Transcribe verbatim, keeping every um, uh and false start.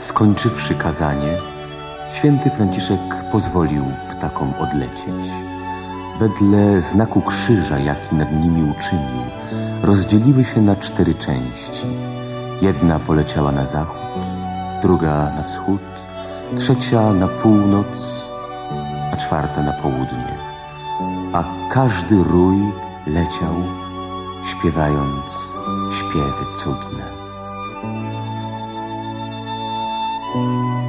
Skończywszy kazanie, święty Franciszek pozwolił ptakom odlecieć. Wedle znaku krzyża, jaki nad nimi uczynił, rozdzieliły się na cztery części. Jedna poleciała na zachód, druga na wschód, trzecia na północ, a czwarta na południe. A każdy rój leciał, śpiewając śpiewy cudne.